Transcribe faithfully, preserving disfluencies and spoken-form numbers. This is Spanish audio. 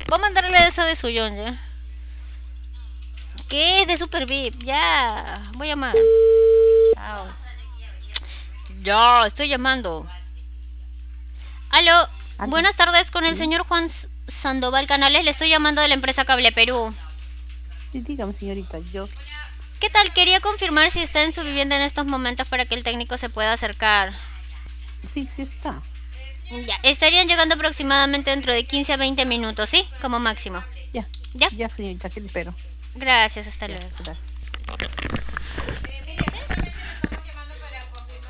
Voy a mandarle eso de suyo, ya. ¿Qué es de Super V I P? Ya. Voy a llamar. Chao. Ya, estoy llamando. Aló. Aló, Buenas tardes con el sí, señor Juan S- Sandoval Canales. Le estoy llamando de la empresa Cable Perú. sí, dígame, señorita, yo, ¿Qué tal? Quería confirmar si está en su vivienda en estos momentos para que el técnico se pueda acercar. sí, sí está. Ya, estarían llegando aproximadamente dentro de quince a veinte minutos, ¿sí? Como máximo. Ya, ¿Ya? ya, señorita, aquí le espero. Gracias, hasta Ya, luego. gracias.